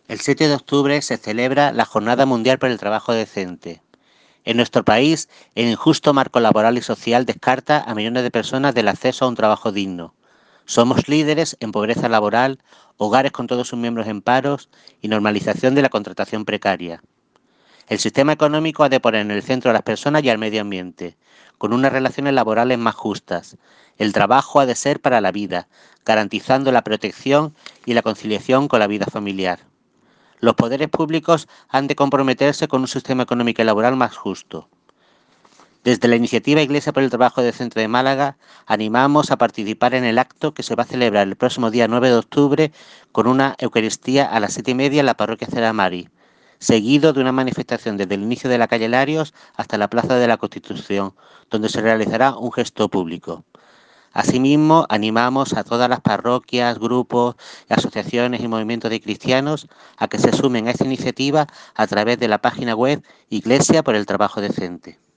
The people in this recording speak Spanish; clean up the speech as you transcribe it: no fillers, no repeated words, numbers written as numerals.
El 7 de octubre se celebra la Jornada Mundial por el Trabajo Decente. En nuestro país, el injusto marco laboral y social descarta a millones de personas del acceso a un trabajo digno. Somos líderes en pobreza laboral, hogares con todos sus miembros en paros y normalización de la contratación precaria. El sistema económico ha de poner en el centro a las personas y al medio ambiente, con unas relaciones laborales más justas. El trabajo ha de ser para la vida, garantizando la protección y la conciliación con la vida familiar. Los poderes públicos han de comprometerse con un sistema económico y laboral más justo. Desde la iniciativa Iglesia por el Trabajo Decente de Málaga, animamos a participar en el acto que se va a celebrar el próximo día 9 de octubre con una Eucaristía a las 7:30 en la parroquia Ceramari, seguido de una manifestación desde el inicio de la calle Larios hasta la Plaza de la Constitución, donde se realizará un gesto público. Asimismo, animamos a todas las parroquias, grupos, asociaciones y movimientos de cristianos a que se sumen a esta iniciativa a través de la página web Iglesia por el Trabajo Decente.